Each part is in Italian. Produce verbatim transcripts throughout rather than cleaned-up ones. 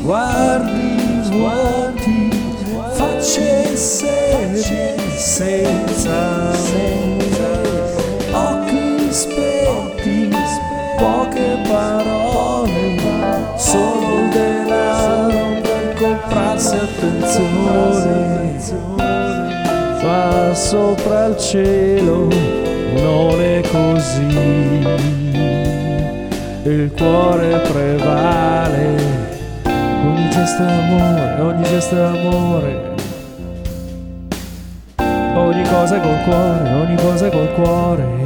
Guardi vuoti, facce serie, senza amore, occhi spenti, poche parole, solo il denaro per comprarsi attenzione. Fa sopra il cielo, non è così, il cuore prevale. Ogni gesto è amore, ogni gesto è amore. Ogni cosa è col cuore, ogni cosa è col cuore.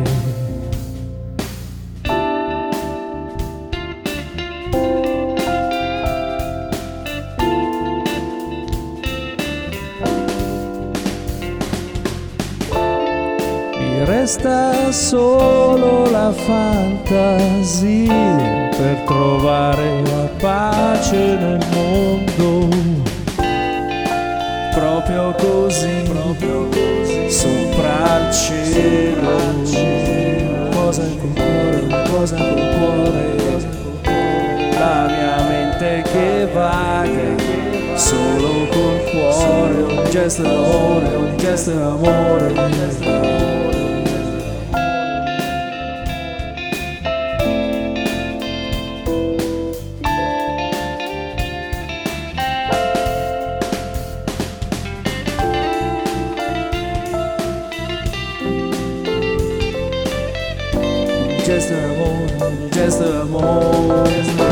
Mi resta solo la fantasia per trovare la pace nel mondo, proprio così, proprio così, sopra il cielo. Cosa col cuore, cosa col cuore, la mia mente che vaga, solo col cuore, un gesto d'amore, un gesto d'amore. Just a moment, just a moment.